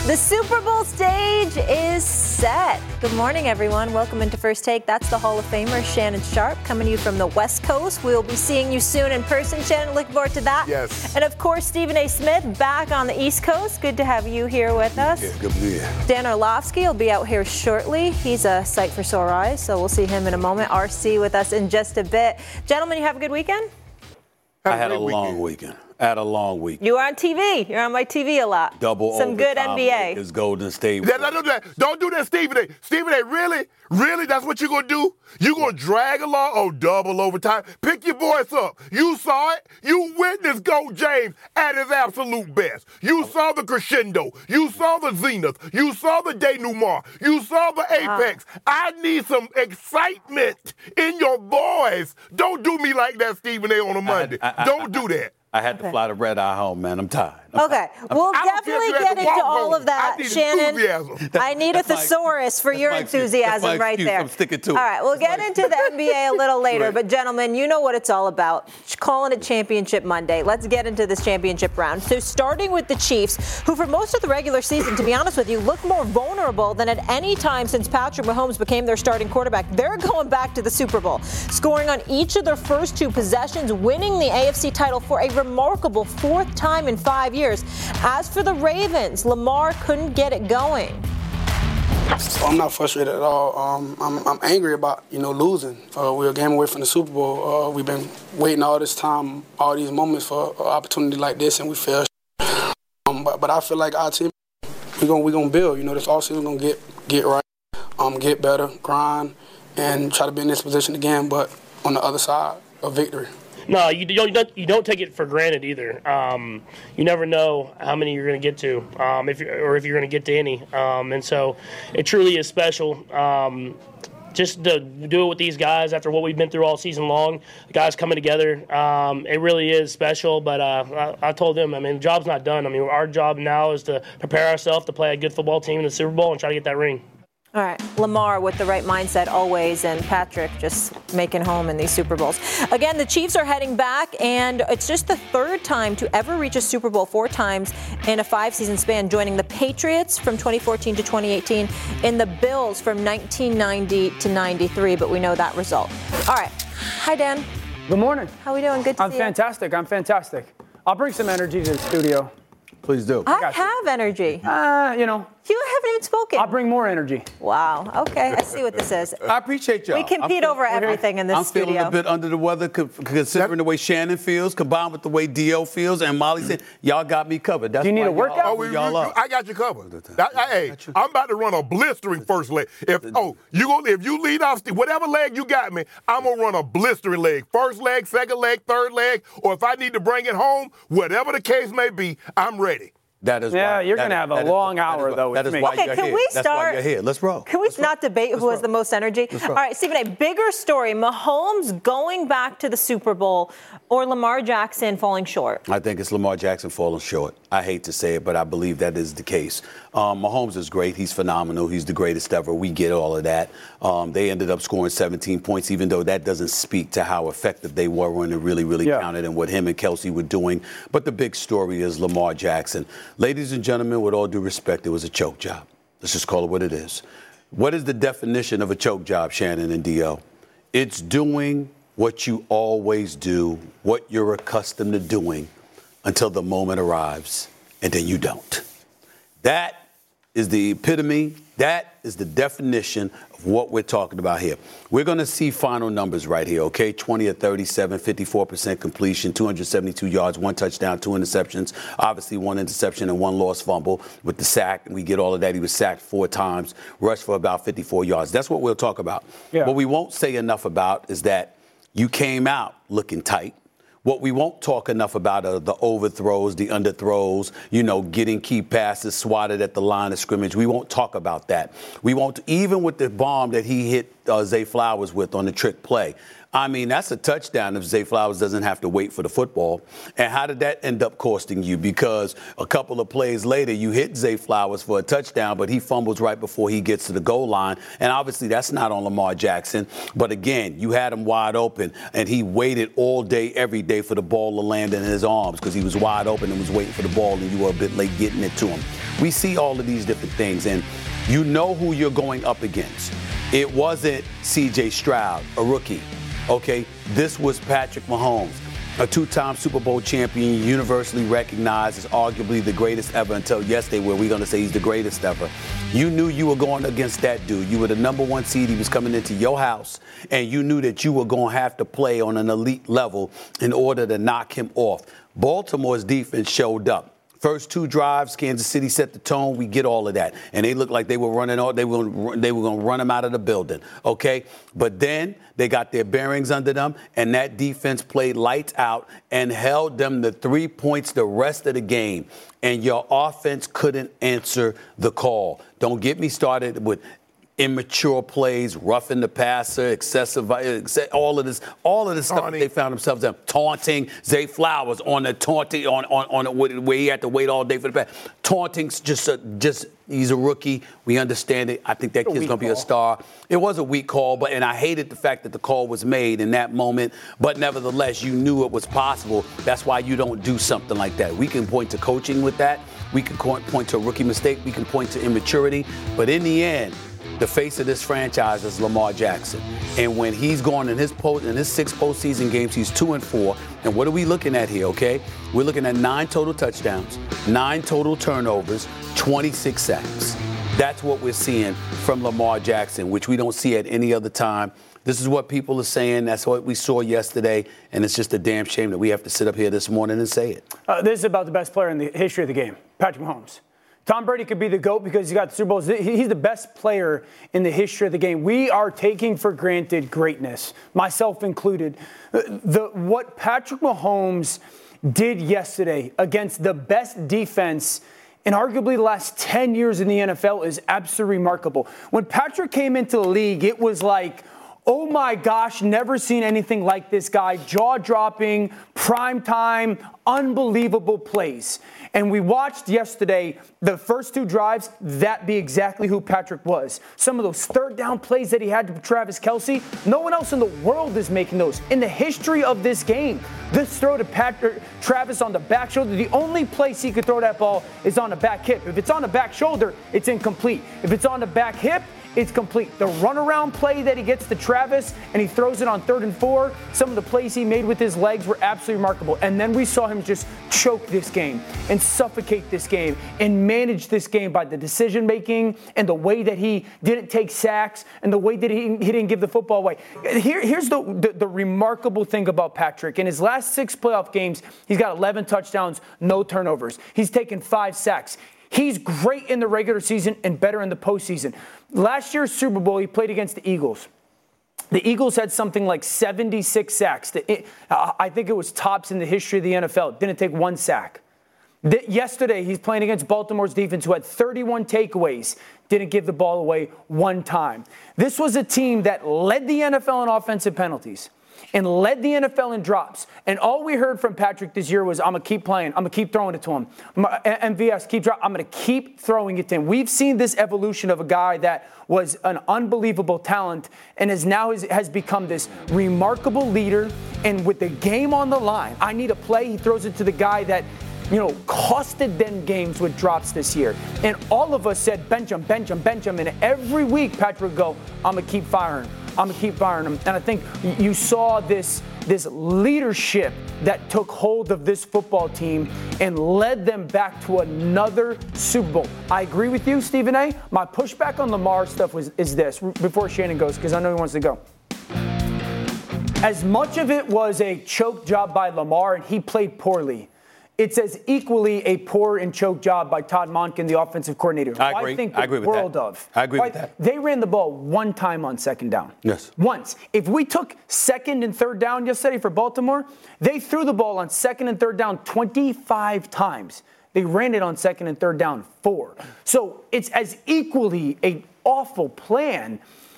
The Super Bowl stage is set. Good morning, everyone. Welcome into First Take. That's the Hall of Famer, Shannon Sharpe, coming to you from the West Coast. We'll be seeing you soon in person, Shannon. Looking forward to that. Yes. And, of course, Stephen A. Smith back on the East Coast. Good to have you here with us. Yeah, good to be here. Dan Orlovsky will be out here shortly. He's a sight for sore eyes, so we'll see him in a moment. RC with us in just a bit. Gentlemen, you have a good weekend? I had a long weekend. You were on TV. You're on my TV a lot. Some good NBA. It's Golden State. Don't do that, Stephen A. Stephen A, really? Really? That's what you're going to do? You're going to drag along? Oh, double overtime. Pick your voice up. You saw it. You witnessed Go James at his absolute best. You saw the crescendo. You saw the zenith. You saw the denouement. You saw the apex. I need some excitement in your voice. Don't do me like that, Stephen A, on a Monday. Don't do that. I had to fly to Red Eye home, man. I'm tired. Okay, we'll definitely get into all of that, Shannon. I need a thesaurus for your enthusiasm right there. I'm sticking to it. All right, we'll get into the NBA a little later, but gentlemen, you know what it's all about. Calling it Championship Monday. Let's get into this championship round. So starting with the Chiefs, who for most of the regular season, to be honest with you, look more vulnerable than at any time since Patrick Mahomes became their starting quarterback. They're going back to the Super Bowl, scoring on each of their first two possessions, winning the AFC title for a remarkable fourth time in 5 years. As for the Ravens, Lamar couldn't get it going. I'm not frustrated at all. I'm angry about, losing. We're a game away from the Super Bowl. We've been waiting all this time, all these moments for an opportunity like this, and we failed. But I feel like our team, we're gonna build. This offseason, we're gonna get right, get better, grind, and try to be in this position again. But on the other side, a victory. No, you don't take it for granted either. You never know how many you're going to get to, if you're going to get to any. And so it truly is special. Just to do it with these guys after what we've been through all season long, the guys coming together, it really is special. But I told them, the job's not done. Our job now is to prepare ourselves to play a good football team in the Super Bowl and try to get that ring. All right, Lamar with the right mindset always, and Patrick just making home in these Super Bowls. Again, the Chiefs are heading back, and it's just the third time to ever reach a Super Bowl, 4 times in a 5-season span, joining the Patriots from 2014 to 2018 and the Bills from 1990 to 93, but we know that result. All right. Hi, Dan. Good morning. How are we doing? Good to see you. I'm fantastic. I'll bring some energy to the studio. Please do. I have energy. You haven't even spoken. I'll bring more energy. Wow. Okay. I see what this is. I appreciate y'all. We compete over everything in this studio. I'm feeling a bit under the weather considering the way Shannon feels, combined with the way D.O. feels, and Molly said, y'all got me covered. That's Do you need a workout? I got you covered. Hey, I'm about to run a blistering first leg. If you lead off, whatever leg you got me, I'm going to run a blistering leg. First leg, second leg, third leg, or if I need to bring it home, whatever the case may be, I'm ready. That is why. You're going to have a long hour, though, with me. That is why you're here. Can we That's why you're here. Let's roll. Can we not debate who has the most energy? All right, Stephen A., bigger story. Mahomes going back to the Super Bowl or Lamar Jackson falling short? I think it's Lamar Jackson falling short. I hate to say it, but I believe that is the case. Mahomes is great. He's phenomenal. He's the greatest ever. We get all of that. They ended up scoring 17 points, even though that doesn't speak to how effective they were when it really counted and what him and Kelsey were doing. But the big story is Lamar Jackson. Ladies and gentlemen, with all due respect, it was a choke job. Let's just call it what it is. What is the definition of a choke job, Shannon and D.O.? It's doing what you always do, what you're accustomed to doing, until the moment arrives, and then you don't. That is the epitome. That is the definition of what we're talking about here. We're going to see final numbers right here, okay? 20 of 37, 54% completion, 272 yards, 1 touchdown, 2 interceptions, obviously 1 interception and 1 lost fumble with the sack. We get all of that. He was sacked 4 times, rushed for about 54 yards. That's what we'll talk about. Yeah. What we won't say enough about is that you came out looking tight. What we won't talk enough about are the overthrows, the underthrows, getting key passes swatted at the line of scrimmage. We won't talk about that. We won't, even with the bomb that he hit Zay Flowers with on the trick play. I mean, that's a touchdown if Zay Flowers doesn't have to wait for the football. And how did that end up costing you? Because a couple of plays later, you hit Zay Flowers for a touchdown, but he fumbles right before he gets to the goal line. And obviously, that's not on Lamar Jackson. But again, you had him wide open, and he waited all day, every day for the ball to land in his arms because he was wide open and was waiting for the ball, and you were a bit late getting it to him. We see all of these different things, and you know who you're going up against. It wasn't C.J. Stroud, a rookie. Okay, this was Patrick Mahomes, a two-time Super Bowl champion, universally recognized as arguably the greatest ever until yesterday, where we're going to say he's the greatest ever. You knew you were going against that dude. You were the number one seed. He was coming into your house, and you knew that you were going to have to play on an elite level in order to knock him off. Baltimore's defense showed up. First two drives, Kansas City set the tone. We get all of that. And they looked like they were running all. They were going to run them out of the building, okay? But then they got their bearings under them, and that defense played lights out and held them to 3 points the rest of the game. And your offense couldn't answer the call. Don't get me started with immature plays, roughing the passer, excessive, all of this stuff that they found themselves in. Taunting Zay Flowers on the taunting on where he had to wait all day for the pass. Taunting's just he's a rookie. We understand it. I think that kid's going to be a star. It was a weak call, and I hated the fact that the call was made in that moment. But nevertheless, you knew it was possible. That's why you don't do something like that. We can point to coaching with that. We can point to a rookie mistake. We can point to immaturity. But in the end, the face of this franchise is Lamar Jackson. And when he's gone in his 6 postseason games, he's 2-4. And what are we looking at here, okay? We're looking at 9 total touchdowns, 9 total turnovers, 26 sacks. That's what we're seeing from Lamar Jackson, which we don't see at any other time. This is what people are saying. That's what we saw yesterday. And it's just a damn shame that we have to sit up here this morning and say it. This is about the best player in the history of the game, Patrick Mahomes. Tom Brady could be the GOAT because he got the Super Bowls. He's the best player in the history of the game. We are taking for granted greatness, myself included. What Patrick Mahomes did yesterday against the best defense in arguably the last 10 years in the NFL is absolutely remarkable. When Patrick came into the league, it was like, oh my gosh, never seen anything like this guy. Jaw-dropping, prime-time, unbelievable plays. And we watched yesterday the first 2 drives, that be exactly who Patrick was. Some of those third down plays that he had to Travis Kelce, no one else in the world is making those. In the history of this game, this throw to Travis on the back shoulder, the only place he could throw that ball is on the back hip. If it's on the back shoulder, it's incomplete. If it's on the back hip, it's complete. The runaround play that he gets to Travis and he throws it on 3rd and 4, some of the plays he made with his legs were absolutely remarkable. And then we saw him just choke this game and suffocate this game and manage this game by the decision making and the way that he didn't take sacks and the way that he didn't give the football away. Here's the remarkable thing about Patrick. In his last 6 playoff games, he's got 11 touchdowns, no turnovers. He's taken 5 sacks. He's great in the regular season and better in the postseason. Last year's Super Bowl, he played against the Eagles. The Eagles had something like 76 sacks. I think it was tops in the history of the NFL. Didn't take 1 sack. Yesterday, he's playing against Baltimore's defense, who had 31 takeaways. Didn't give the ball away 1 time. This was a team that led the NFL in offensive penalties and led the NFL in drops. And all we heard from Patrick this year was, I'm going to keep playing. I'm going to keep throwing it to him. MVS, keep dropping. I'm going to keep throwing it to him. We've seen this evolution of a guy that was an unbelievable talent and has become this remarkable leader. And with the game on the line, I need a play. He throws it to the guy that, costed them games with drops this year. And all of us said, bench him. And every week, Patrick would go, I'm going to keep firing. I'm going to keep firing him. And I think you saw this leadership that took hold of this football team and led them back to another Super Bowl. I agree with you, Stephen A. My pushback on Lamar stuff is this, before Shannon goes, because I know he wants to go. As much of it was a choke job by Lamar, and he played poorly, it's as equally a poor and choke job by Todd Monken, the offensive coordinator. I agree. Think I agree with that. I agree with that. They ran the ball 1 time on 2nd down. Yes. Once. If we took 2nd and 3rd down yesterday for Baltimore, they threw the ball on 2nd and 3rd down 25 times. They ran it on 2nd and 3rd down 4. So it's as equally an awful plan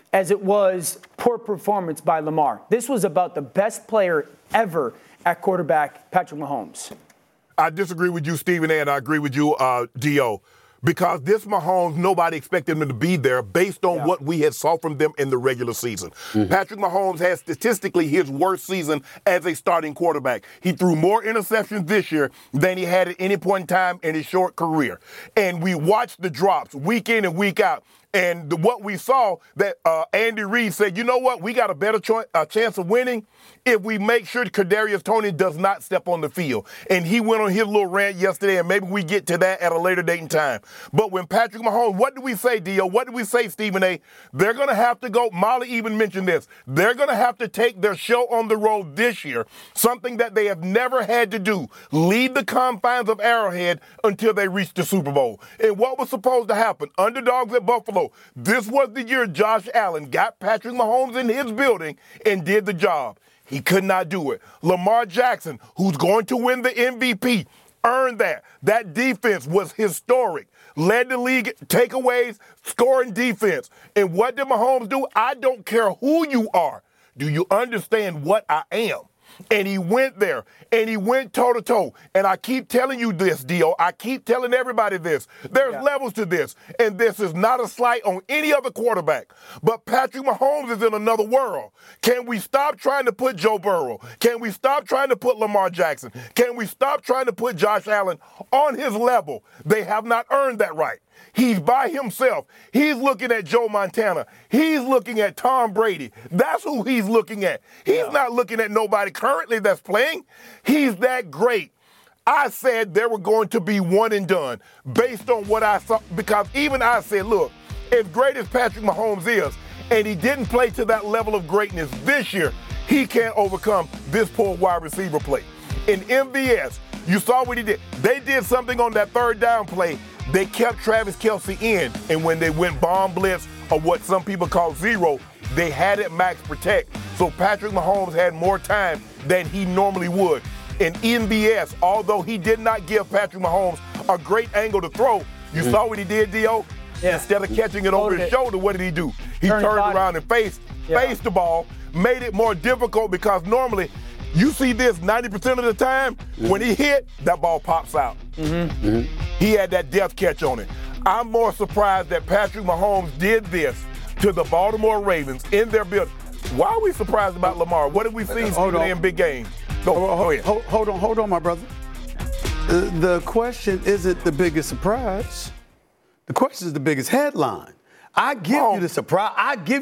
as it was poor performance by Lamar. This was about the best player ever at quarterback, Patrick Mahomes. I disagree with you, Stephen A., and I agree with you, D.O., because this Mahomes, nobody expected him to be there based on what we had saw from them in the regular season. Patrick Mahomes has statistically his worst season as a starting quarterback. He threw more interceptions this year than he had at any point in time in his short career. And we watched the drops week in and week out. And what we saw that Andy Reid said, you know what, we got a better chance of winning if we make sure Kadarius Toney does not step on the field. And he went on his little rant yesterday, and maybe we get to that at a later date in time. But when Patrick Mahomes, what do we say, Dio? What do we say, Stephen A.? They're going to have to go, Molly even mentioned this, they're going to have to take their show on the road this year, something that they have never had to do, leave the confines of Arrowhead until they reach the Super Bowl. And what was supposed to happen? Underdogs at Buffalo. This was the year Josh Allen got Patrick Mahomes in his building and did the job. He could not do it. Lamar Jackson, who's going to win the MVP, earned that. That defense was historic. Led the league takeaways, scoring defense. And what did Mahomes do? I don't care who you are. Do you understand what I am? And he went there, and he went toe-to-toe. And I keep telling you this, Dio. I keep telling everybody this. There's levels to this, and this is not a slight on any other quarterback. But Patrick Mahomes is in another world. Can we stop trying to put Joe Burrow? Can we stop trying to put Lamar Jackson? Can we stop trying to put Josh Allen on his level? They have not earned that right. He's by himself. He's looking at Joe Montana. He's looking at Tom Brady. That's who he's looking at. He's not looking at nobody currently that's playing. He's that great. I said they were going to be one and done based on what I saw, because even I said, look, as great as Patrick Mahomes is, and he didn't play to that level of greatness this year, he can't overcome this poor wide receiver play. In MVS, you saw what he did. They did something on that third down play. They kept Travis Kelce in, and when they went bomb blitz, or what some people call zero, they had it max protect. So Patrick Mahomes had more time than he normally would. In MVS, although he did not give Patrick Mahomes a great angle to throw, you saw what he did, Dio? Yeah. Instead of catching it over his shoulder, what did he do? He turned around and faced the ball, made it more difficult, because normally you see this 90% of the time, when he hit, that ball pops out. He had that death catch on it. I'm more surprised that Patrick Mahomes did this to the Baltimore Ravens in their building. Why are we surprised about Lamar? What have we seen in big games? Go ahead. Hold on, my brother. The question isn't the biggest surprise. The question is the biggest headline. I give you the surprise.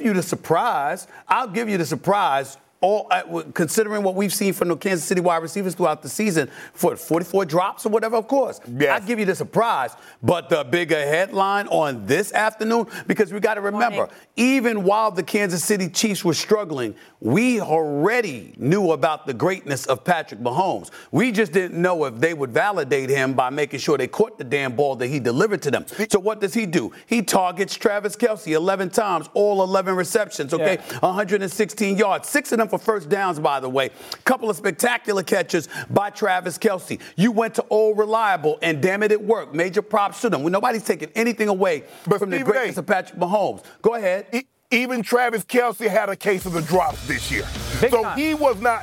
I'll give you the surprise. Considering what we've seen from the Kansas City wide receivers throughout the season, for 44 drops or whatever, of course. Yes. I give you the surprise. But the bigger headline on this afternoon, because we got to remember, even while the Kansas City Chiefs were struggling, we already knew about the greatness of Patrick Mahomes. We just didn't know if they would validate him by making sure they caught the damn ball that he delivered to them. So what does he do? He targets Travis Kelce 11 times, all 11 receptions, 116 yards, 6 of them for first downs, by the way. A couple of spectacular catches by Travis Kelce. You went to Old Reliable, and damn it worked. Major props to them. When nobody's taking anything away from the greatness of Patrick Mahomes. Go ahead. Even Travis Kelce had a case of the drops this year. He was not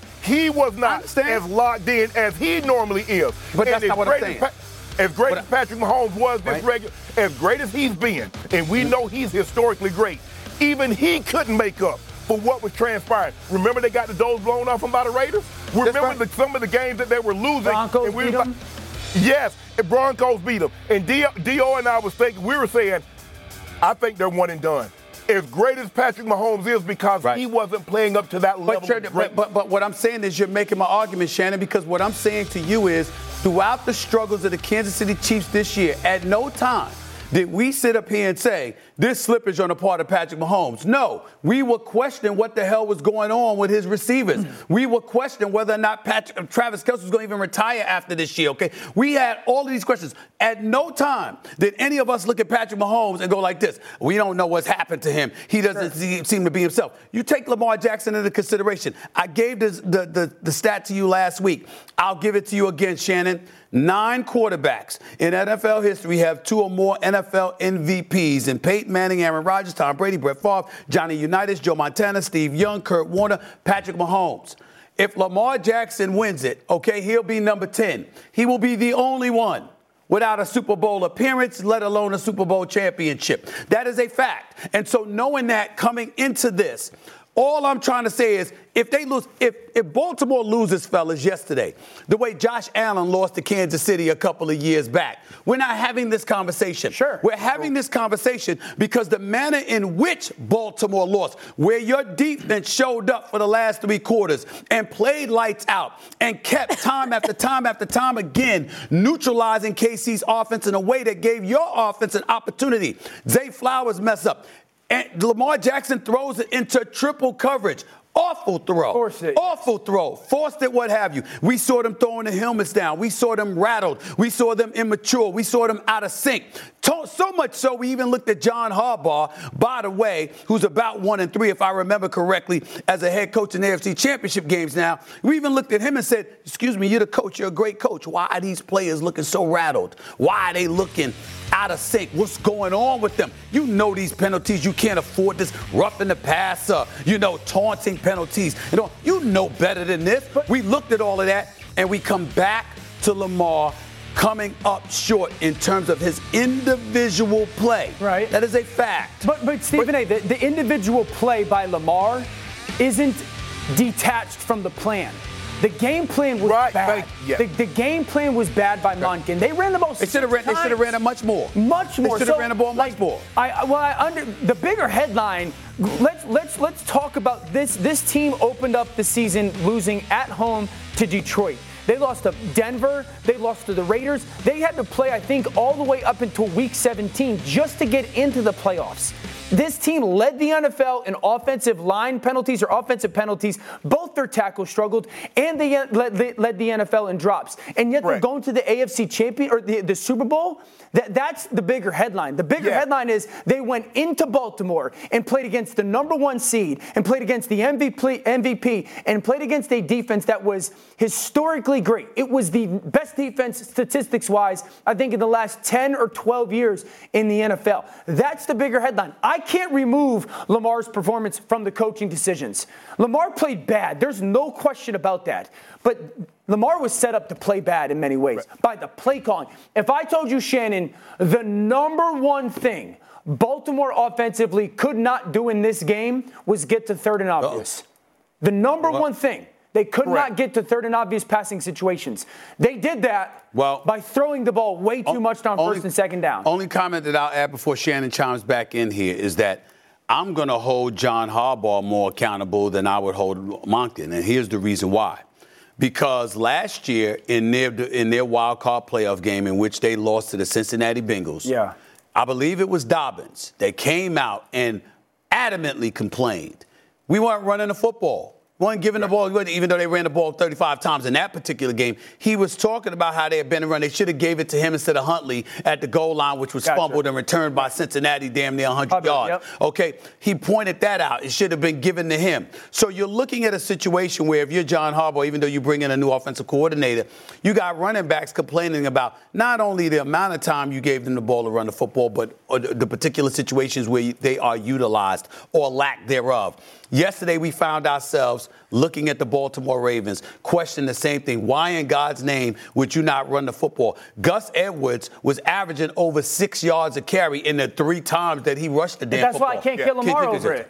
as locked in as he normally is. But that's not what I'm saying. As great as Patrick Mahomes was as great as he's been, and we know he's historically great, even he couldn't make up for what was transpiring. Remember they got the doors blown off them by the Raiders? Remember some of the games that they were losing? Broncos beat them? Yes, Broncos beat them. And Dio and I we were saying, I think they're one and done. As great as Patrick Mahomes is, because he wasn't playing up to that level. But what I'm saying is you're making my argument, Shannon, because what I'm saying to you is throughout the struggles of the Kansas City Chiefs this year, at no time did we sit up here and say this slippage on the part of Patrick Mahomes? No. We were questioning what the hell was going on with his receivers. We were questioning whether or not Travis Kelce was going to even retire after this year, okay? We had all of these questions. At no time did any of us look at Patrick Mahomes and go like this. We don't know what's happened to him. He doesn't seem to be himself. You take Lamar Jackson into consideration. I gave the stat to you last week. I'll give it to you again, Shannon. 9 quarterbacks in NFL history have 2 or more NFL MVPs in Peyton Manning, Aaron Rodgers, Tom Brady, Brett Favre, Johnny Unitas, Joe Montana, Steve Young, Kurt Warner, Patrick Mahomes. If Lamar Jackson wins it, okay, he'll be number 10. He will be the only one without a Super Bowl appearance, let alone a Super Bowl championship. That is a fact. And so knowing that coming into this, all I'm trying to say is if they lose, if Baltimore loses, fellas, yesterday, the way Josh Allen lost to Kansas City a couple of years back, we're not having this conversation. Sure. We're having this conversation because the manner in which Baltimore lost, where your defense showed up for the last 3 quarters and played lights out and kept time after time after time again neutralizing KC's offense in a way that gave your offense an opportunity. Zay Flowers mess up. And Lamar Jackson throws it into triple coverage. Awful throw. Forced it. Awful throw. Forced it, what have you. We saw them throwing the helmets down. We saw them rattled. We saw them immature. We saw them out of sync. So much so we even looked at John Harbaugh, by the way, who's about 1-3, if I remember correctly, as a head coach in the AFC Championship games now. We even looked at him and said, excuse me, you're the coach. You're a great coach. Why are these players looking so rattled? Why are they looking out of sync? What's going on with them? You know these penalties. You can't afford this roughing the passer, taunting penalties. You know better than this. But we looked at all of that, and we come back to Lamar coming up short in terms of his individual play. Right. That is a fact. But Stephen A., the individual play by Lamar isn't detached from the plan. The game plan was bad. Yeah. The game plan was bad by Monken. They ran the ball. They should have ran it much more. Much more. They should have ran the ball much more. The bigger headline. Let's talk about this. This team opened up the season losing at home to Detroit. They lost to Denver. They lost to the Raiders. They had to play, I think, all the way up until week 17 just to get into the playoffs. This team led the NFL in offensive line penalties or offensive penalties. Both their tackles struggled, and they led the NFL in drops. And yet they're going to the AFC champion or the Super Bowl. That's the bigger headline. The bigger headline is they went into Baltimore and played against the number 1 seed and played against the MVP and played against a defense that was historically great. It was the best defense statistics-wise, I think, in the last 10 or 12 years in the NFL. That's the bigger headline. I can't remove Lamar's performance from the coaching decisions. Lamar played bad. There's no question about that. But Lamar was set up to play bad in many ways by the play calling. If I told you, Shannon, the number 1 thing Baltimore offensively could not do in this game was get to third and obvious. The number 1 thing. They could not get to third and obvious passing situations. They did that by throwing the ball way too much on first and second down. Only comment that I'll add before Shannon chimes back in here is that I'm going to hold John Harbaugh more accountable than I would hold Monken. And here's the reason why. Because last year in their wild card playoff game in which they lost to the Cincinnati Bengals, I believe it was Dobbins that came out and adamantly complained. We weren't running the football. Wasn't giving the ball, even though they ran the ball 35 times in that particular game. He was talking about how they had been run. They should have gave it to him instead of Huntley at the goal line, which was fumbled and returned by Cincinnati damn near 100 yards. Okay, he pointed that out. It should have been given to him. So you're looking at a situation where if you're John Harbaugh, even though you bring in a new offensive coordinator, you got running backs complaining about not only the amount of time you gave them the ball to run the football, but the particular situations where they are utilized or lack thereof. Yesterday, we found ourselves looking at the Baltimore Ravens, questioning the same thing. Why in God's name would you not run the football? Gus Edwards was averaging over 6 yards a carry in the 3 times that he rushed the damn football. That's why I can't kill Lamar over it.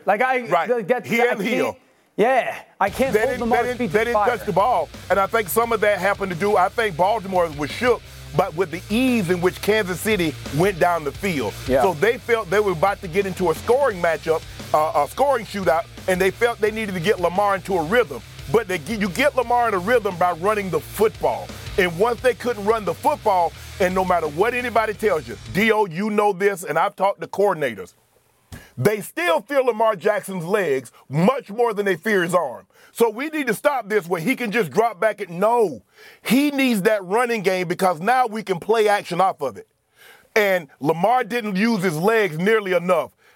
I can't hold Lamar's feet to the fire. They didn't touch the ball, and I think some of that happened to do, I think Baltimore was shook, but with the ease in which Kansas City went down the field. So they felt they were about to get into a scoring matchup, a scoring shootout, and they felt they needed to get Lamar into a rhythm. But you get Lamar in a rhythm by running the football. And once they couldn't run the football, and no matter what anybody tells you, D.O., you know this, and I've talked to coordinators, they still fear Lamar Jackson's legs much more than they fear his arm. So we need to stop this where he can just drop back and no. He needs that running game because now we can play action off of it. And Lamar didn't use his legs nearly enough.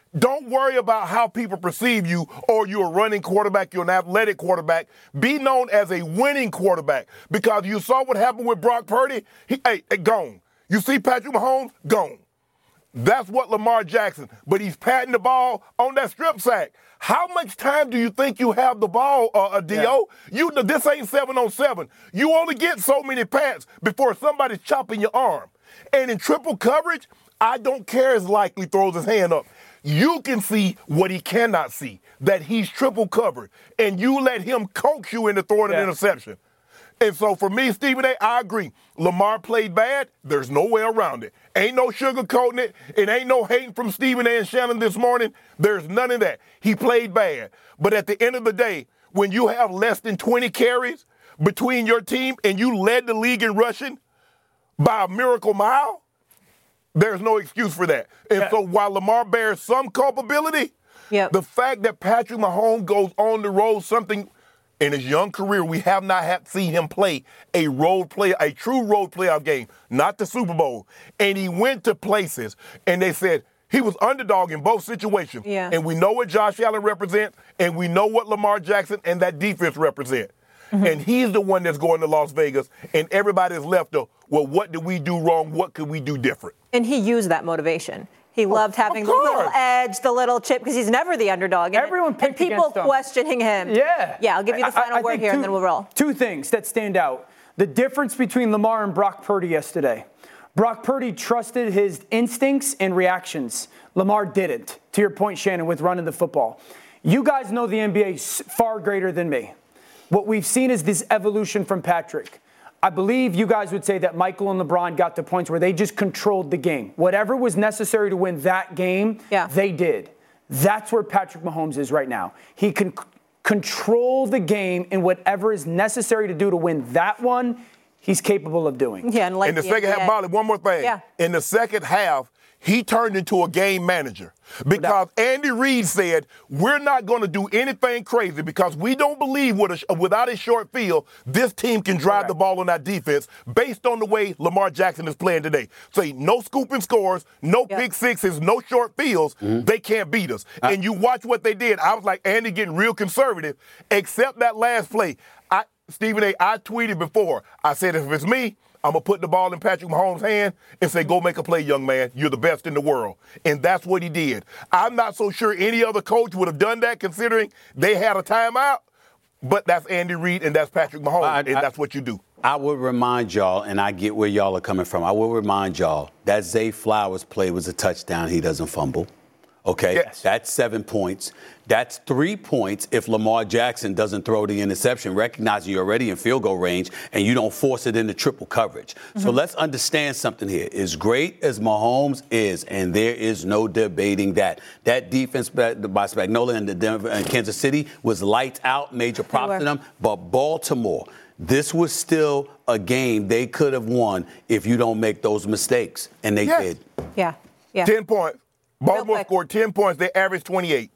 Don't worry about how people perceive you, or you're a running quarterback, you're an athletic quarterback. Be known as a winning quarterback, because you saw what happened with Brock Purdy. Gone. You see Patrick Mahomes? Gone. That's what Lamar Jackson, but he's patting the ball on that strip sack. How much time do you think you have the ball, D.O.? Yeah. This ain't 7-on-7. You only get so many pats before somebody's chopping your arm. And in triple coverage, I don't care as likely throws his hand up. You can see what he cannot see, that he's triple covered, and you let him coax you into throwing an interception. And so for me, Stephen A., I agree. Lamar played bad. There's no way around it. Ain't no sugarcoating it. It ain't no hating from Stephen A. and Shannon this morning. There's none of that. He played bad. But at the end of the day, when you have less than 20 carries between your team and you led the league in rushing by a miracle mile, there's no excuse for that. And so while Lamar bears some culpability, the fact that Patrick Mahomes goes on the road, something in his young career, we have not seen him play a true road playoff game, not the Super Bowl. And he went to places, and they said he was underdog in both situations. Yeah. And we know what Josh Allen represents, and we know what Lamar Jackson and that defense represent. Mm-hmm. And he's the one that's going to Las Vegas, and everybody's left well, what did we do wrong? What could we do different? And he used that motivation. He loved having the little edge, the little chip, because he's never the underdog. Everyone picked against him. And people questioning him. Yeah. Yeah, I'll give you the final word here, and then we'll roll. Two things that stand out. The difference between Lamar and Brock Purdy yesterday. Brock Purdy trusted his instincts and reactions. Lamar didn't, to your point, Shannon, with running the football. You guys know the NBA far greater than me. What we've seen is this evolution from Patrick. I believe you guys would say that Michael and LeBron got to points where they just controlled the game. Whatever was necessary to win that game, they did. That's where Patrick Mahomes is right now. He can control the game, and whatever is necessary to do to win that one, he's capable of doing. Yeah, and like in the second half, Molly, one more thing. Yeah. In the second half, he turned into a game manager because Andy Reid said, we're not going to do anything crazy because we don't believe without a short field, this team can drive the ball on our defense based on the way Lamar Jackson is playing today. Say no scooping scores, no pick sixes, no short fields. They can't beat us. And you watch what they did. I was like, Andy getting real conservative, except that last play. Stephen A., I tweeted before. I said, if it's me, I'm going to put the ball in Patrick Mahomes' hand and say, go make a play, young man. You're the best in the world. And that's what he did. I'm not so sure any other coach would have done that considering they had a timeout, but that's Andy Reid and that's Patrick Mahomes, and that's what you do. I would remind y'all, and I get where y'all are coming from, I will remind y'all that Zay Flowers play was a touchdown. He doesn't fumble. Okay? Yes. That's 7 points. That's 3 points if Lamar Jackson doesn't throw the interception, recognizing you're already in field goal range and you don't force it into triple coverage. So let's understand something here. As great as Mahomes is, and there is no debating that defense by Spagnuolo and Kansas City was lights out, major props to them. But Baltimore, this was still a game they could have won if you don't make those mistakes. And they did. Yeah. 10 points. Baltimore scored 10 points. They averaged 28.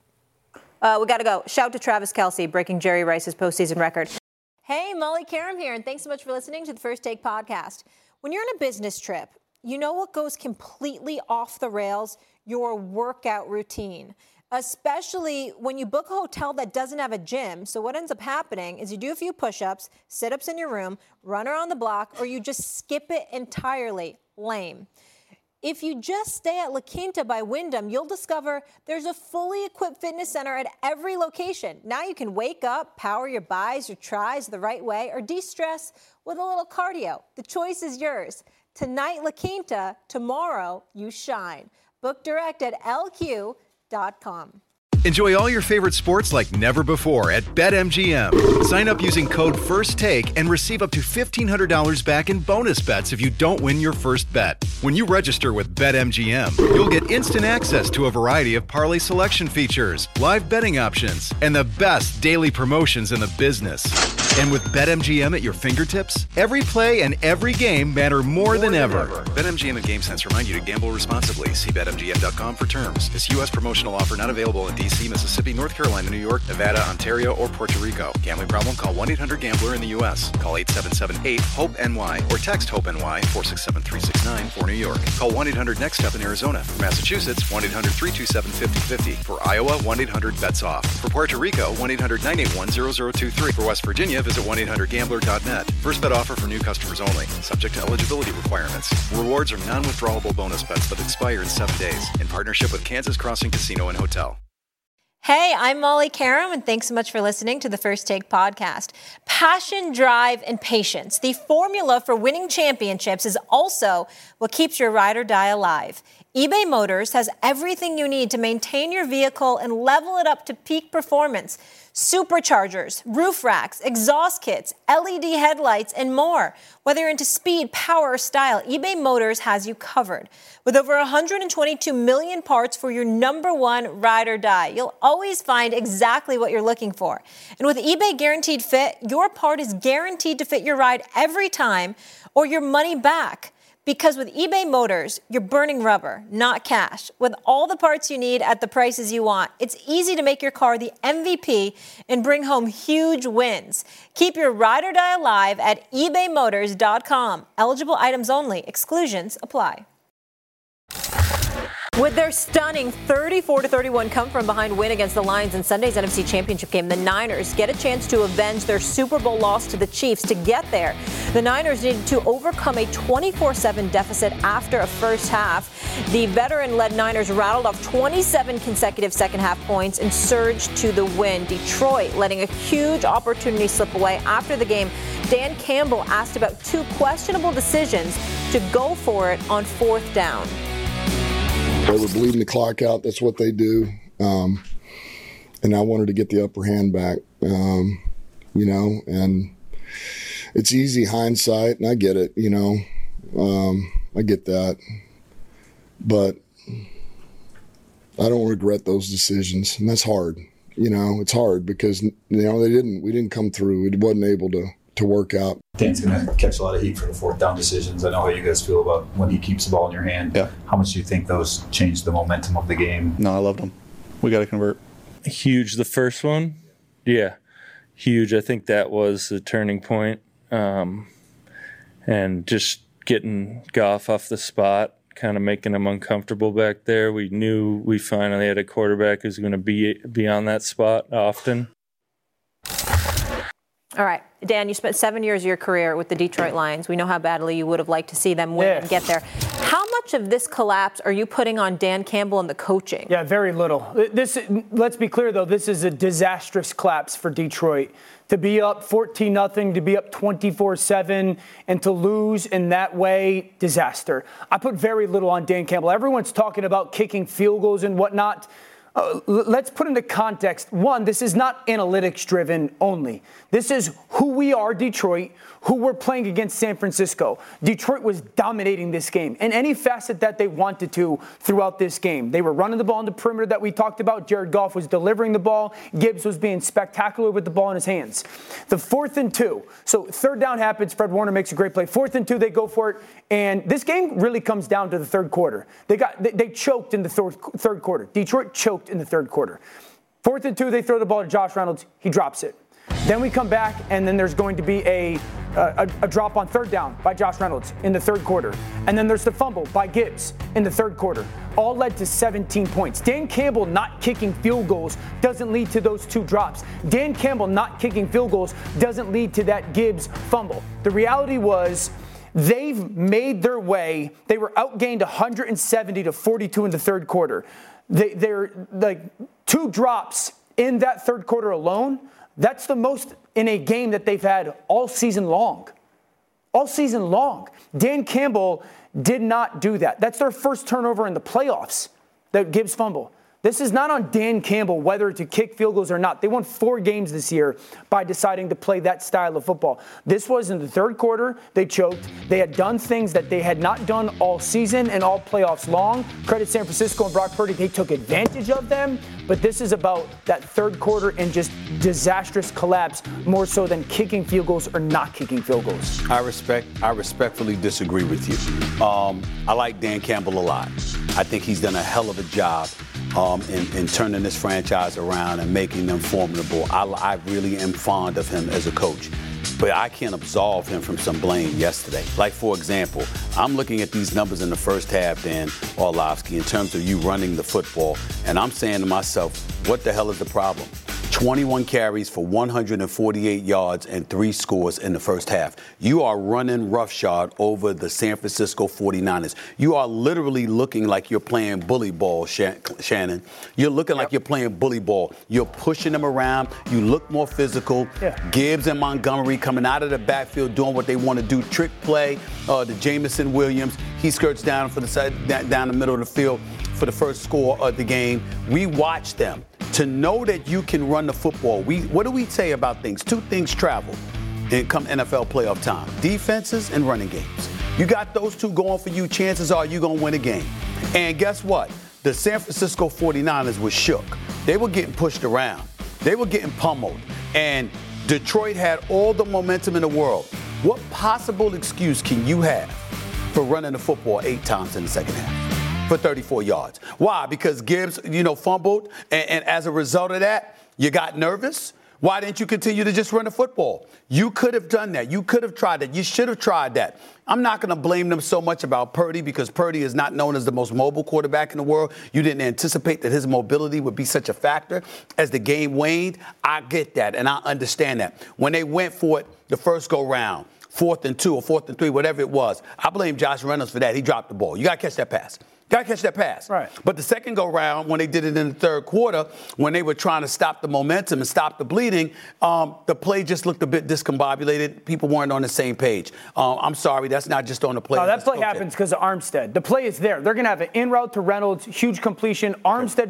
We got to go. Shout to Travis Kelce, breaking Jerry Rice's postseason record. Hey, Molly Karam here, and thanks so much for listening to the First Take podcast. When you're on a business trip, you know what goes completely off the rails? Your workout routine, especially when you book a hotel that doesn't have a gym. So what ends up happening is you do a few push-ups, sit-ups in your room, run around the block, or you just skip it entirely. Lame. If you just stay at La Quinta by Wyndham, you'll discover there's a fully equipped fitness center at every location. Now you can wake up, power your bis or tris the right way, or de-stress with a little cardio. The choice is yours. Tonight, La Quinta. Tomorrow, you shine. Book direct at lq.com. Enjoy all your favorite sports like never before at BetMGM. Sign up using code FIRSTTAKE and receive up to $1,500 back in bonus bets if you don't win your first bet. When you register with BetMGM, you'll get instant access to a variety of parlay selection features, live betting options, and the best daily promotions in the business. And with BetMGM at your fingertips, every play and every game matter more than ever. BetMGM and GameSense remind you to gamble responsibly. See BetMGM.com for terms. This U.S. promotional offer not available in D.C., Mississippi, North Carolina, New York, Nevada, Ontario, or Puerto Rico. Gambling problem? Call 1-800-GAMBLER in the U.S. Call 877-8-HOPE-NY or text HOPE-NY 467-369. 1-800-938-5589 for New York. Call 1-800-NEXT-STEP in Arizona. For Massachusetts, 1-800-327-5050. For Iowa, 1-800-BETS-OFF. For Puerto Rico, 1-800-981-0023. For West Virginia, visit 1-800-GAMBLER.net. First bet offer for new customers only. Subject to eligibility requirements. Rewards are non-withdrawable bonus bets that expire in 7 days. In partnership with Kansas Crossing Casino and Hotel. Hey, I'm Molly Karam, and thanks so much for listening to the First Take podcast. Passion, drive, and patience. The formula for winning championships is also what keeps your ride or die alive. eBay Motors has everything you need to maintain your vehicle and level it up to peak performance. Superchargers, roof racks, exhaust kits, LED headlights, and more. Whether you're into speed, power, or style, eBay Motors has you covered. With over 122 million parts for your number one ride or die, you'll always find exactly what you're looking for. And with eBay Guaranteed Fit, your part is guaranteed to fit your ride every time or your money back. Because with eBay Motors, you're burning rubber, not cash. With all the parts you need at the prices you want, it's easy to make your car the MVP and bring home huge wins. Keep your ride or die alive at ebaymotors.com. Eligible items only. Exclusions apply. With their stunning 34-31 come-from-behind win against the Lions in Sunday's NFC Championship game, the Niners get a chance to avenge their Super Bowl loss to the Chiefs. To get there, the Niners needed to overcome a 24-7 deficit after a first half. The veteran-led Niners rattled off 27 consecutive second-half points and surged to the win. Detroit letting a huge opportunity slip away after the game. Dan Campbell asked about two questionable decisions to go for it on fourth down. They were bleeding the clock out. That's what they do. And I wanted to get the upper hand back, and it's easy hindsight, and I get it, I get that. But I don't regret those decisions, and that's hard. It's hard because, we didn't come through. It wasn't able to work out. Dan's going to catch a lot of heat for the fourth down decisions. I know how you guys feel about when he keeps the ball in your hand. Yeah. How much do you think those changed the momentum of the game? No, I loved them. We got to convert. Huge, the first one. Yeah, huge. I think that was the turning point. And just getting Goff off the spot, kind of making him uncomfortable back there. We knew we finally had a quarterback who's going to be on that spot often. All right, Dan, you spent 7 years of your career with the Detroit Lions. We know how badly you would have liked to see them win and get there. How much of this collapse are you putting on Dan Campbell and the coaching? Yeah, very little. Let's be clear, though, this is a disastrous collapse for Detroit. To be up 14-0, to be up 24-7, and to lose in that way, disaster. I put very little on Dan Campbell. Everyone's talking about kicking field goals and whatnot. Let's put into context. One, this is not analytics-driven only. This is who we are, Detroit, who we're playing against San Francisco. Detroit was dominating this game in any facet that they wanted to throughout this game. They were running the ball in the perimeter that we talked about. Jared Goff was delivering the ball. Gibbs was being spectacular with the ball in his hands. The 4th and 2. So third down happens. Fred Warner makes a great play. 4th and 2, they go for it. And this game really comes down to the third quarter. They choked in the third quarter. Detroit choked in the third quarter. 4th and 2, they throw the ball to Josh Reynolds. He drops it. Then we come back, and then there's going to be a drop on third down by Josh Reynolds in the third quarter. And then there's the fumble by Gibbs in the third quarter. All led to 17 points. Dan Campbell not kicking field goals doesn't lead to those two drops. Dan Campbell not kicking field goals doesn't lead to that Gibbs fumble. The reality was they've made their way. They were outgained 170-42 in the third quarter. They're like 2 drops in that third quarter alone. That's the most in a game that they've had all season long. All season long. Dan Campbell did not do that. That's their first turnover in the playoffs, that Gibbs fumble. This is not on Dan Campbell whether to kick field goals or not. They won 4 games this year by deciding to play that style of football. This was in the third quarter. They choked. They had done things that they had not done all season and all playoffs long. Credit San Francisco and Brock Purdy. They took advantage of them. But this is about that third quarter and just disastrous collapse more so than kicking field goals or not kicking field goals. I respectfully disagree with you. I like Dan Campbell a lot. I think he's done a hell of a job in turning this franchise around and making them formidable. I really am fond of him as a coach. but I can't absolve him from some blame yesterday. Like, for example, I'm looking at these numbers in the first half, Dan Orlovsky, in terms of you running the football, and I'm saying to myself, what the hell is the problem? 21 carries for 148 yards and 3 scores in the first half. You are running roughshod over the San Francisco 49ers. You are literally looking like you're playing bully ball, Shannon. You're looking like you're playing bully ball. You're pushing them around. You look more physical. Yeah. Gibbs and Montgomery coming out of the backfield doing what they want to do. Trick play to Jameson Williams. He skirts down for the side, down the middle of the field for the first score of the game. We watch them. To know that you can run the football, what do we say about things? 2 things travel and come NFL playoff time: defenses and running games. You got those 2 going for you, chances are you're going to win a game. And guess what? The San Francisco 49ers were shook. They were getting pushed around. They were getting pummeled. And Detroit had all the momentum in the world. What possible excuse can you have for running the football 8 times in the second half? For 34 yards. Why? Because Gibbs, fumbled, and as a result of that, you got nervous. Why didn't you continue to just run the football? You could have done that. You could have tried that. You should have tried that. I'm not going to blame them so much about Purdy because Purdy is not known as the most mobile quarterback in the world. You didn't anticipate that his mobility would be such a factor as the game waned. I get that, and I understand that. When they went for it the first go-round, 4th and 2 or 4th and 3, whatever it was, I blame Josh Reynolds for that. He dropped the ball. You got to catch that pass. Got to catch that pass. Right. But the second go-round, when they did it in the third quarter, when they were trying to stop the momentum and stop the bleeding, the play just looked a bit discombobulated. People weren't on the same page. I'm sorry, that's not just on the play. No, that play happens because of Armstead. The play is there. They're going to have an in route to Reynolds, huge completion. Armstead,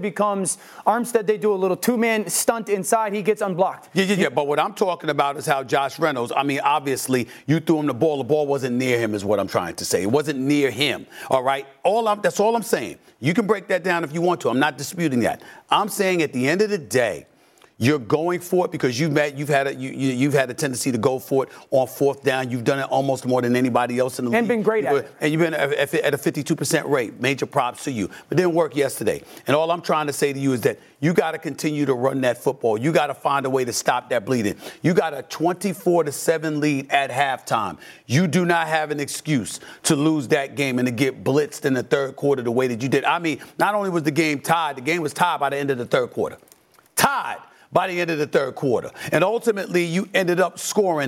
they do a little 2-man stunt inside. He gets unblocked. Yeah. But what I'm talking about is how Josh Reynolds, obviously, you threw him the ball. The ball wasn't near him is what I'm trying to say. It wasn't near him, all right? That's all I'm saying. You can break that down if you want to. I'm not disputing that. I'm saying at the end of the day, you're going for it because you've had a tendency to go for it on 4th down. You've done it almost more than anybody else in the league. And been great at it. And you've been at a 52% rate. Major props to you. But it didn't work yesterday. And all I'm trying to say to you is that you got to continue to run that football. You got to find a way to stop that bleeding. You got a 24-7 lead at halftime. You do not have an excuse to lose that game and to get blitzed in the third quarter the way that you did. Not only was the game tied, the game was tied by the end of the third quarter. Tied by the end of the third quarter. And ultimately, you ended up scoring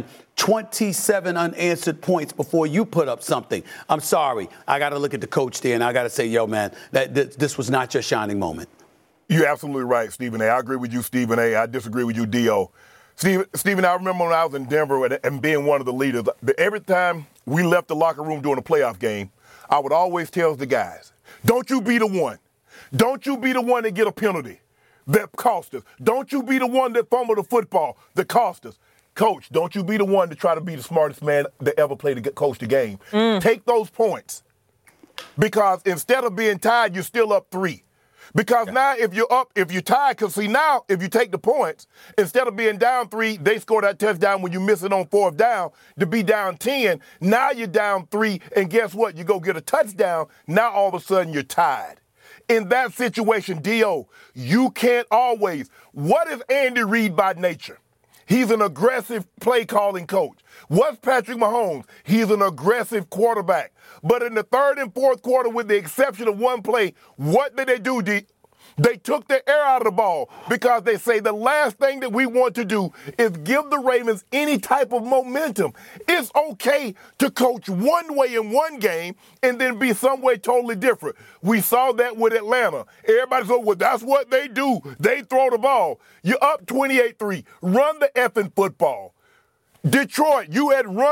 27 unanswered points before you put up something. I'm sorry. I got to look at the coach there, and I got to say, yo, man, this was not your shining moment. You're absolutely right, Stephen A. I agree with you, Stephen A. I disagree with you, D.O. Stephen, I remember when I was in Denver and being one of the leaders, every time we left the locker room during a playoff game, I would always tell the guys, don't you be the one. Don't you be the one that get a penalty that cost us. Don't you be the one that fumbled the football that cost us. Coach, don't you be the one to try to be the smartest man that ever played to coach the game. Take those points. Because instead of being tied, you're still up 3. Because now if you're tied, because see now if you take the points, instead of being down 3, they score that touchdown when you miss it on 4th down to be down 10. Now you're down 3, and guess what? You go get a touchdown. Now all of a sudden you're tied. In that situation, D.O., you can't always. What is Andy Reid by nature? He's an aggressive play-calling coach. What's Patrick Mahomes? He's an aggressive quarterback. But in the third and fourth quarter, with the exception of one play, what did they do, D? They took the air out of the ball because they say the last thing that we want to do is give the Ravens any type of momentum. It's okay to coach one way in one game and then be some way totally different. We saw that with Atlanta. Everybody said, well, that's what they do. They throw the ball. You're up 28-3. Run the effing football. Detroit, you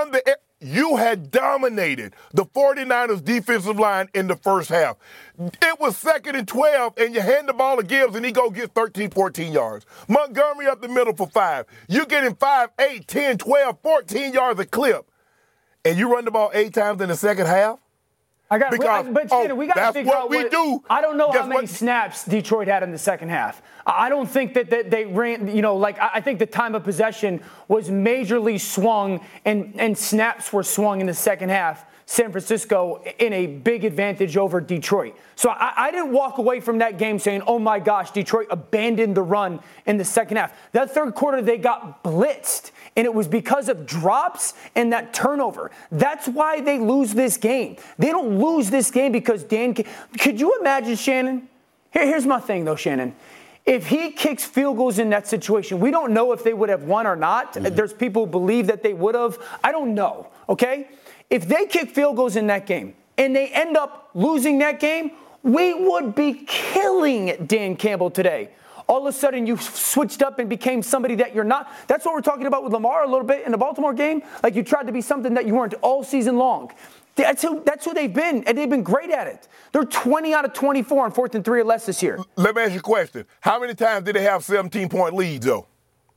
had dominated the 49ers defensive line in the first half. It was 2nd and 12, and you hand the ball to Gibbs, and he go get 13, 14 yards. Montgomery up the middle for 5. You're getting 5, 8, 10, 12, 14 yards a clip, and you run the ball 8 times in the second half? We got to figure out what we do. I don't know how many snaps Detroit had in the second half. I don't think that they ran, I think the time of possession was majorly swung and snaps were swung in the second half San Francisco in a big advantage over Detroit. So I didn't walk away from that game saying, oh my gosh, Detroit abandoned the run in the second half. That third quarter, they got blitzed, and it was because of drops and that turnover. That's why they lose this game. They don't lose this game because could you imagine, Shannon? Here's my thing, though, Shannon. If he kicks field goals in that situation, we don't know if they would have won or not. Mm-hmm. There's people who believe that they would have. I don't know, okay? If they kick field goals in that game and they end up losing that game, we would be killing Dan Campbell today. All of a sudden, you switched up and became somebody that you're not. That's what we're talking about with Lamar a little bit in the Baltimore game. Like you tried to be something that you weren't all season long. That's who they've been, and they've been great at it. They're 20 out of 24 on 4th and 3 or less this year. Let me ask you a question. How many times did they have 17-point leads, though?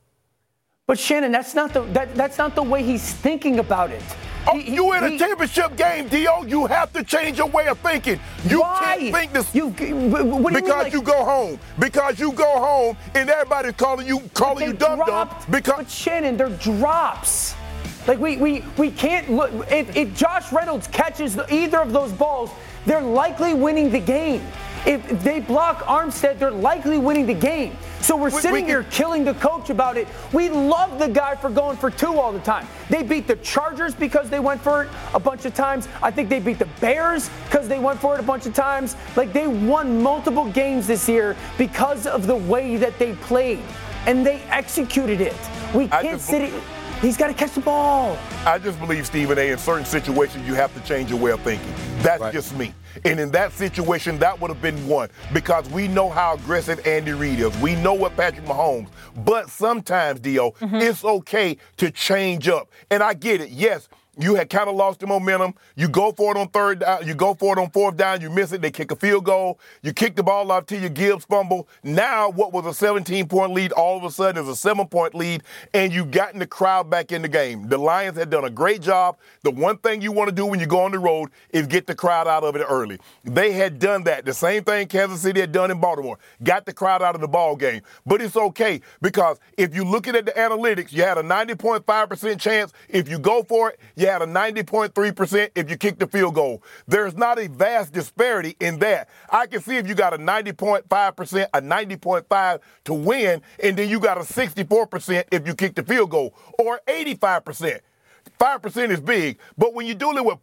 But, Shannon, that's not the way he's thinking about it. You in a championship game, D.O. You have to change your way of thinking. You can't think this because you go home. Because you go home and everybody's calling you dumb. But Shannon, they're drops. Like we can't look. If Josh Reynolds catches either of those balls, they're likely winning the game. If they block Armstead, they're likely winning the game. So we're sitting here killing the coach about it. We love the guy for going for 2 all the time. They beat the Chargers because they went for it a bunch of times. I think they beat the Bears because they went for it a bunch of times. Like they won multiple games this year because of the way that they played. And they executed it. We can't sit it. He's got to catch the ball. I just believe, Stephen A., in certain situations, you have to change your way of thinking. That's just me. And in that situation, that would have been one because we know how aggressive Andy Reid is. We know what Patrick Mahomes. But sometimes, D.O., it's okay to change up. And I get it. Yes, you had kind of lost the momentum. You go for it on third down. You go for it on fourth down. You miss it. They kick a field goal. You kick the ball off till your Gibbs fumble. Now what was a 17-point lead all of a sudden is a 7-point lead, and you've gotten the crowd back in the game. The Lions had done a great job. The one thing you want to do when you go on the road is get the crowd out of it early. They had done that. The same thing Kansas City had done in Baltimore. Got the crowd out of the ball game. But it's okay because if you're looking at the analytics, you had a 90.5% chance. If you go for it, you had a 90.3% if you kick the field goal. There's not a vast disparity in that. I can see if you got a 90.5%, a 90.5 to win, and then you got a 64% if you kick the field goal, or 85%. 5% is big. But when you're dealing with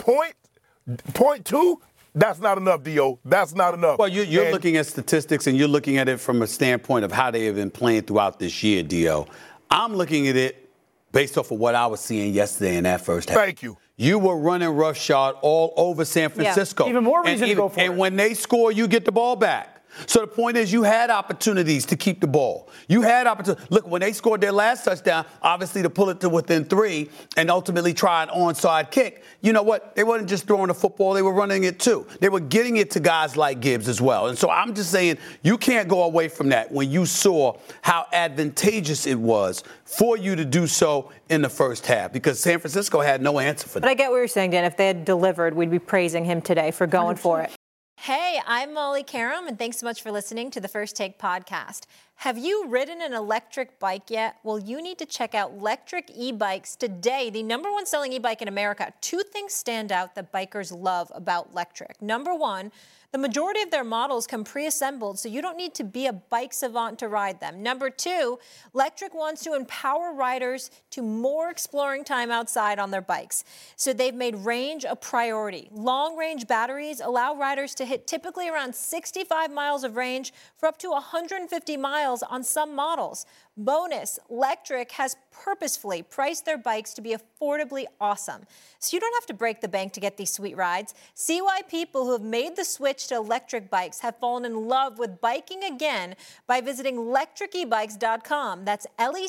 point 2, that's not enough, D.O. That's not enough. Well, you're looking at statistics, and you're looking at it from a standpoint of how they have been playing throughout this year, D.O. I'm looking at it based off of what I was seeing yesterday in that first half. Thank you. You were running roughshod all over San Francisco. Yeah. Even more reason to go for it. And when they score, you get the ball back. So the point is you had opportunities to keep the ball. You had opportunities. Look, when they scored their last touchdown, obviously to pull it to within 3 and ultimately try an onside kick, you know what? They weren't just throwing the football. They were running it, too. They were getting it to guys like Gibbs as well. And so I'm just saying you can't go away from that when you saw how advantageous it was for you to do so in the first half because San Francisco had no answer for that. But I get what you're saying, Dan. If they had delivered, we'd be praising him today for going 100%. For it. Hey, I'm Molly Karam, and thanks so much for listening to the First Take podcast. Have you ridden an electric bike yet? Well, you need to check out Lectric E-Bikes today, the #1 selling e-bike in America. 2 things stand out that bikers love about Lectric. Number 1, the majority of their models come pre-assembled, so you don't need to be a bike savant to ride them. Number 2, Lectric wants to empower riders to more exploring time outside on their bikes. So they've made range a priority. Long-range batteries allow riders to hit typically around 65 miles of range for up to 150 miles on some models. Bonus, Lectric has purposefully priced their bikes to be affordably awesome. So you don't have to break the bank to get these sweet rides. See why people who have made the switch to electric bikes have fallen in love with biking again by visiting lectricebikes.com. That's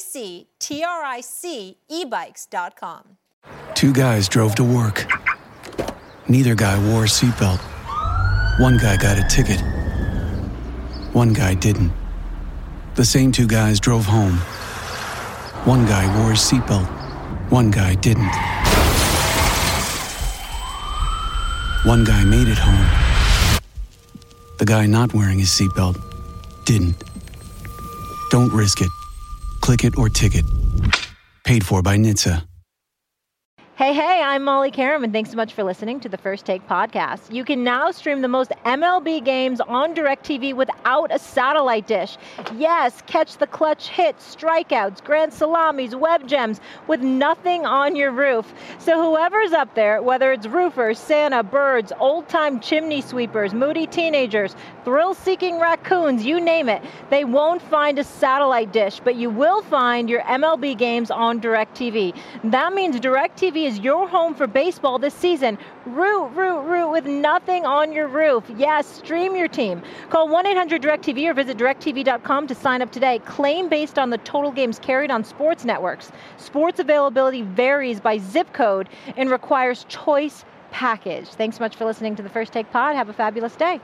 LECTRIC ebikes.com. 2 guys drove to work. Neither guy wore a seatbelt. One guy got a ticket. One guy didn't. The same 2 guys drove home. One guy wore his seatbelt. One guy didn't. One guy made it home. The guy not wearing his seatbelt didn't. Don't risk it. Click it or ticket. Paid for by NHTSA. Hey, I'm Molly Karam, and thanks so much for listening to the First Take podcast. You can now stream the most MLB games on DirecTV without a satellite dish. Yes, catch the clutch hits, strikeouts, grand salamis, web gems with nothing on your roof. So whoever's up there, whether it's roofers, Santa, birds, old-time chimney sweepers, moody teenagers, thrill-seeking raccoons, you name it, they won't find a satellite dish, but you will find your MLB games on DirecTV. That means DirecTV is your home for baseball this season. Root with nothing on your roof. Yes, stream your team. Call 1-800-DirecTV or visit directtv.com to sign up today. Claim based on the total games carried on sports networks. Sports availability varies by zip code and requires choice package. Thanks so much for listening to the First Take Pod. Have a fabulous day.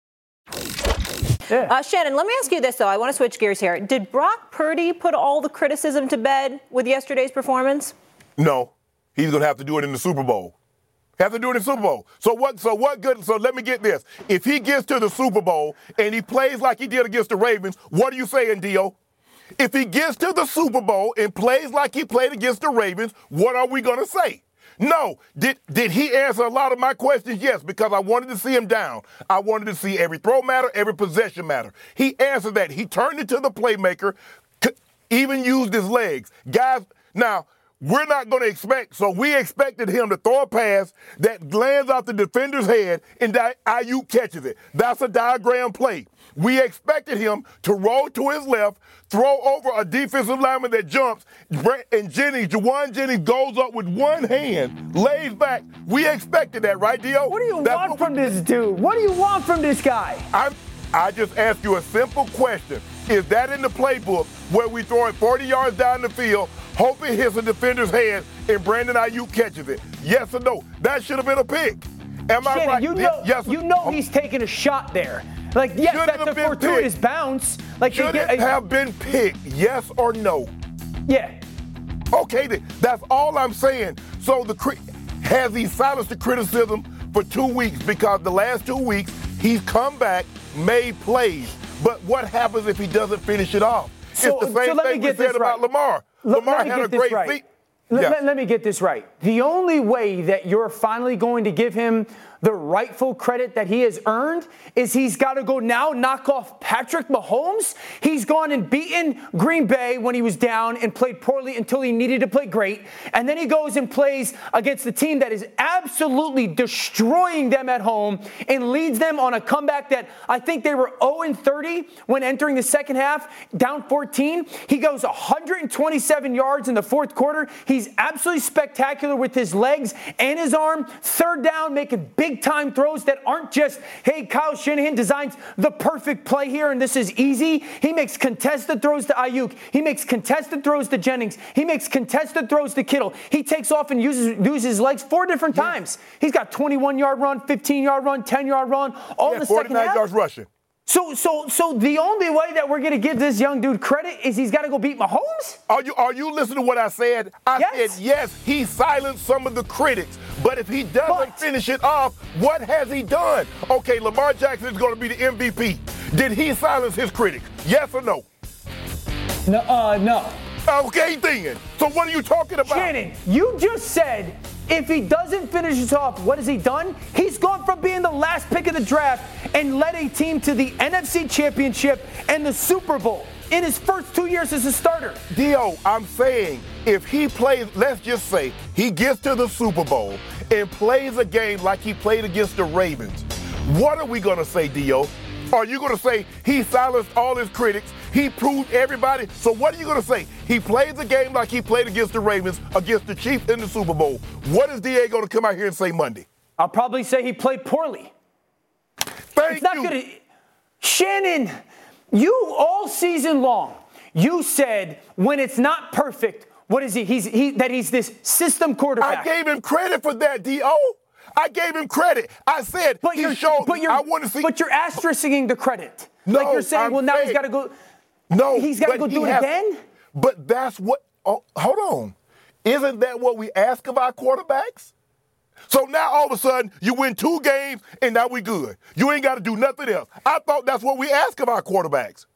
Yeah. Shannon, let me ask you this, though. I want to switch gears here. Did Brock Purdy put all the criticism to bed with yesterday's performance? No. He's going to have to do it in the Super Bowl. Have to do it in the Super Bowl. So what good? So let me get this. If he gets to the Super Bowl and he plays like he did against the Ravens, what are you saying, Dio? If he gets to the Super Bowl and plays like he played against the Ravens, what are we going to say? No. Did he answer a lot of my questions? Yes, because I wanted to see him down. I wanted to see every throw matter, every possession matter. He answered that. He turned into the playmaker, even used his legs. Guys, now, we're not going to expect, so we expected him to throw a pass that lands off the defender's head and Ayuk catches it. That's a diagram play. We expected him to roll to his left, throw over a defensive lineman that jumps, and Juwan Jennings goes up with one hand, lays back. We expected that, right, Dio? What do you want from this dude? What do you want from this guy? I just asked you a simple question. Is that in the playbook where we throw it 40 yards down the field, hope it hits a defender's head, and Brandon Ayuk catches it? Yes or no? That should have been a pick. Am I Shannon, right? Yes. He's taking a shot there. Like, yes, that's a fortuitous bounce. Like, should it have been picked? Yes or no? Yeah. Okay, then. That's all I'm saying. So has he silenced the criticism for 2 weeks? Because the last 2 weeks, he's come back, made plays. But what happens if he doesn't finish it off? So, it's the same thing we said about Lamar. Lamar had a great feat. Let me get this right. The only way that you're finally going to give him the rightful credit that he has earned is he's got to go now knock off Patrick Mahomes. He's gone and beaten Green Bay when he was down and played poorly until he needed to play great. And then he goes and plays against the team that is absolutely destroying them at home and leads them on a comeback that I think they were 0-30 when entering the second half, down 14. He goes 127 yards in the fourth quarter. He's absolutely spectacular with his legs and his arm. Third down, making big-time throws that aren't just, hey, Kyle Shanahan designs the perfect play here and this is easy. He makes contested throws to Ayuk. He makes contested throws to Jennings. He makes contested throws to Kittle. He takes off and uses his legs 4 different times. He's got 21-yard run, 15-yard run, 10-yard run, all in the second half. 49 yards rushing. So the only way that we're going to give this young dude credit is he's got to go beat Mahomes? Are you listening to what I said? I said, yes, he silenced some of the critics. But if he doesn't finish it off, what has he done? Okay, Lamar Jackson is going to be the MVP. Did he silence his critics? Yes or no? No. Okay, then. So what are you talking about? Shannon, you just said if he doesn't finish it off, what has he done? He's gone from being the last pick of the draft and led a team to the NFC Championship and the Super Bowl in his first 2 years as a starter. Dio, I'm saying if he plays, let's just say he gets to the Super Bowl and plays a game like he played against the Ravens, what are we going to say, Dio? Are you going to say he silenced all his critics? He proved everybody. So what are you going to say? He played the game like he played against the Ravens, against the Chiefs in the Super Bowl. What is DA going to come out here and say Monday? I'll probably say he played poorly. Thank you. Shannon, you all season long, you said when it's not perfect, what is he? He's this system quarterback. I gave him credit for that, D.O. I gave him credit. I said he showed me. I want to see. But you're asterisking the credit. No, like you're saying, well, now he's got to go. No, he's got to go do it again? But that's what. Oh, hold on. Isn't that what we ask of our quarterbacks? So now all of a sudden you win 2 games and now we good. You ain't got to do nothing else. I thought that's what we ask of our quarterbacks.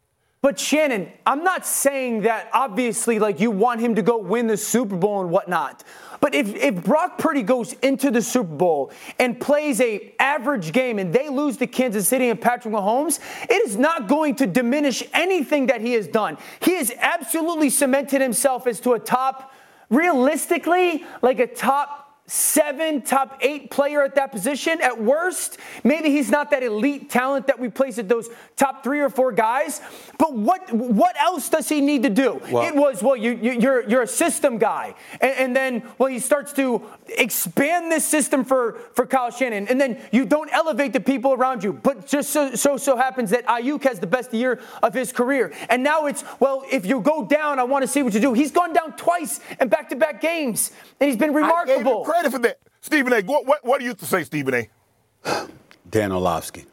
But Shannon, I'm not saying that obviously like you want him to go win the Super Bowl and whatnot. But if Brock Purdy goes into the Super Bowl and plays a average game and they lose to Kansas City and Patrick Mahomes, it is not going to diminish anything that he has done. He has absolutely cemented himself as to a top, realistically, like a top 7, top 8 player at that position at worst. Maybe he's not that elite talent that we place at those top 3 or 4 guys. But what else does he need to do? Well, it was, you're a system guy. And then, he starts to expand this system for Kyle Shanahan. And then you don't elevate the people around you. But just so happens that Ayuk has the best year of his career. And now it's, if you go down, I want to see what you do. He's gone down twice in back-to-back games. And he's been remarkable. Credit for that. Stephen A., what do you have to say, Stephen A.? Dan Orlovsky.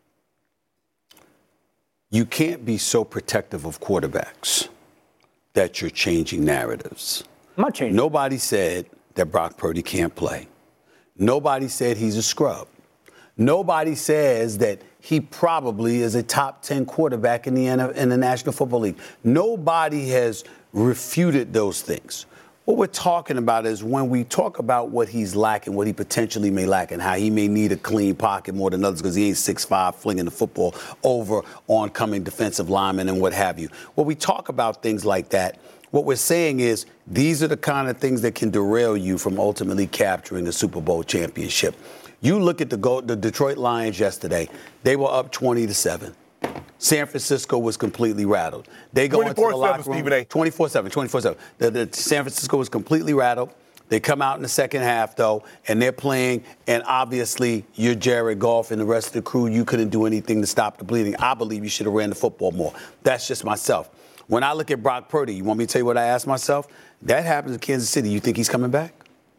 You can't be so protective of quarterbacks that you're changing narratives. I'm not changing. Nobody said that Brock Purdy can't play. Nobody said he's a scrub. Nobody says that he probably is a top 10 quarterback in the National Football League. Nobody has refuted those things. What we're talking about is when we talk about what he's lacking, what he potentially may lack, and how he may need a clean pocket more than others because he ain't 6'5", flinging the football over oncoming defensive linemen and what have you. When we talk about things like that, what we're saying is these are the kind of things that can derail you from ultimately capturing a Super Bowl championship. You look at the Detroit Lions yesterday. They were up 20-7. San Francisco was completely rattled. They go into the locker room 24-7. The San Francisco was completely rattled. They come out in the second half, though, and they're playing. And obviously, you're Jared Goff and the rest of the crew. You couldn't do anything to stop the bleeding. I believe you should have ran the football more. That's just myself. When I look at Brock Purdy, you want me to tell you what I asked myself? That happens in Kansas City. You think he's coming back?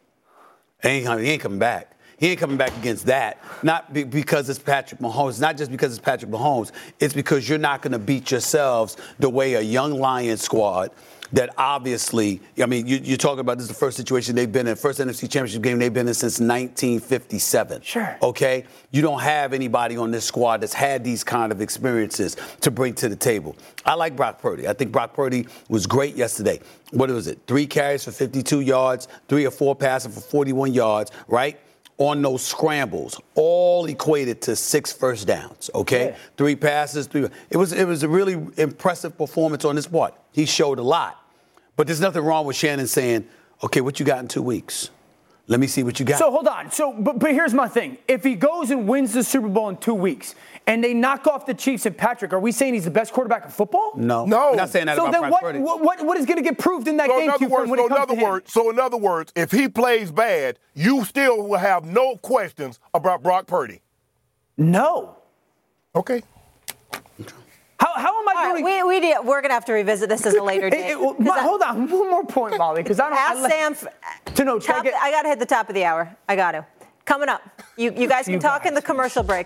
He ain't coming back. He ain't coming back against that, not because it's Patrick Mahomes. Not just because it's Patrick Mahomes. It's because you're not going to beat yourselves the way a young Lions squad that obviously, you're talking about this is the first situation they've been in, first NFC Championship game they've been in since 1957. Sure. Okay? You don't have anybody on this squad that's had these kind of experiences to bring to the table. I like Brock Purdy. I think Brock Purdy was great yesterday. What was it? 3 carries for 52 yards, 3 or 4 passes for 41 yards, right? On those scrambles, all equated to 6 first downs, okay? Yeah. 3 passes, 3. It was a really impressive performance on his part. He showed a lot. But there's nothing wrong with Shannon saying, okay, what you got in 2 weeks? Let me see what you got. So hold on. But here's my thing. If he goes and wins the Super Bowl in 2 weeks and they knock off the Chiefs and Patrick, are we saying he's the best quarterback in football? No. I'm not saying that about Brock Purdy. So then what is going to get proved in that game? In other words, if he plays bad, you still will have no questions about Brock Purdy. No. Okay. How am I doing? We're going to have to revisit this as a later date. Hold on. One more point, Molly, because I don't. Ask Sam. I got to hit the top of the hour. I got to. Coming up. You guys can talk in the commercial break.